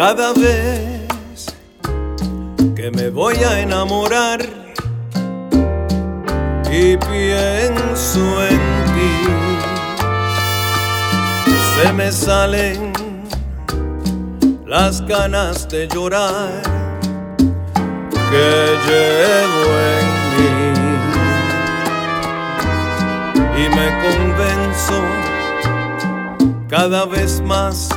Cada vez que me voy a enamorar y pienso en ti, se me salen las ganas de llorar que llevo en mí, y me convenzo cada vez más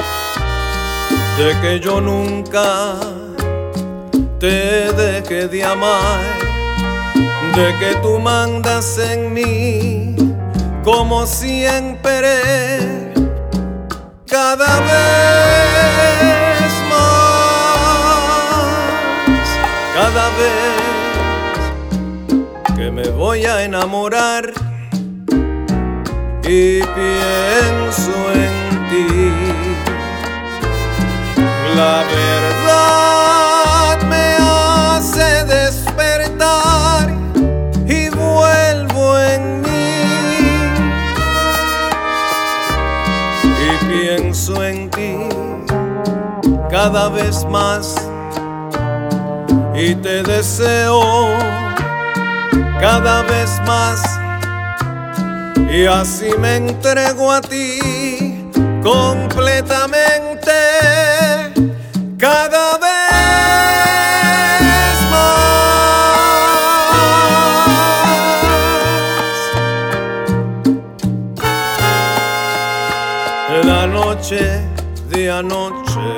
de que yo nunca te dejé de amar, de que tú mandas en mí como siempre, cada vez más, cada vez que me voy a enamorar y pienso en ti. La verdad me hace despertar y vuelvo en mí y pienso en ti cada vez más y te deseo cada vez más, y así me entrego a ti completamente cada vez más. La noche de anoche,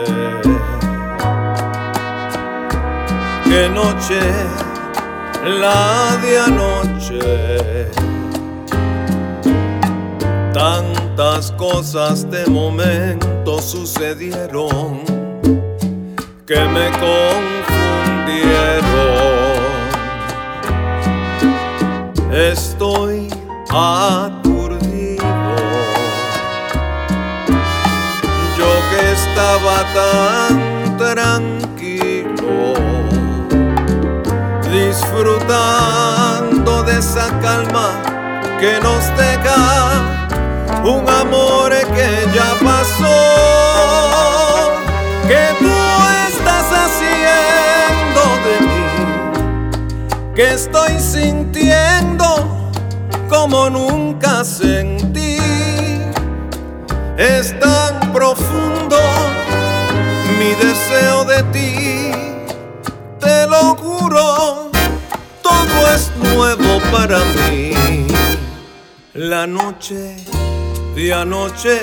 qué noche la de anoche, tantas cosas de momento sucedieron que me confundieron. Estoy aturdido, yo que estaba tan tranquilo, disfrutando de esa calma que nos deja un amor que ya pasó. ¿Qué tú estás haciendo de mí? Que estoy sintiendo como nunca sentí. Es tan profundo mi deseo de ti, te lo juro, todo es nuevo para mí. La noche de anoche,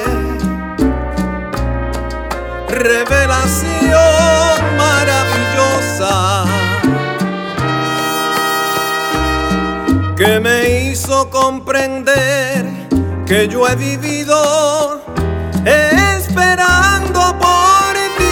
revelación maravillosa que me hizo comprender que yo he vivido esperando por ti.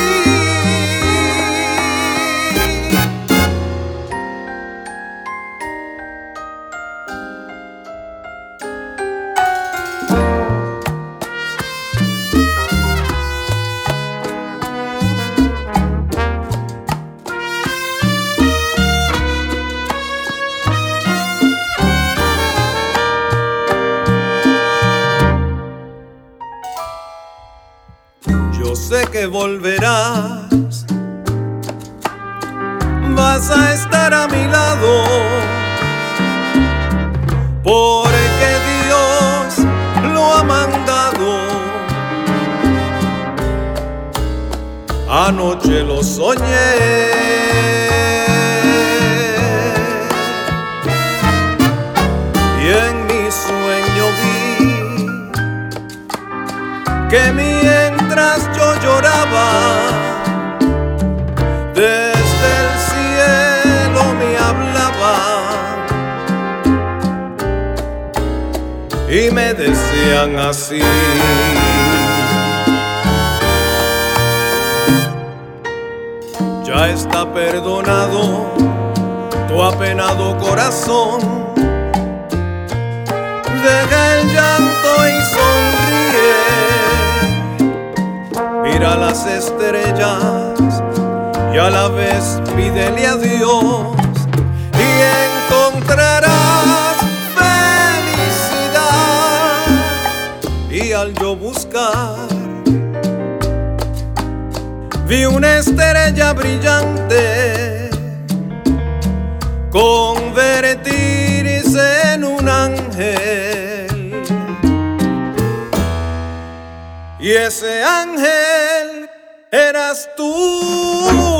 Yo sé que volverás, vas a estar a mi lado, porque Dios lo ha mandado. Anoche lo soñé y en mi sueño vi que mientras yo lloraba, desde el cielo me hablaba y me decían así: ya está perdonado tu apenado corazón, deja el llanto y sonríe, mira las estrellas y a la vez pídele a Dios y encontrarás felicidad. Y al yo buscar vi una estrella brillante convertirse en un ángel, y ese ángel eras tú.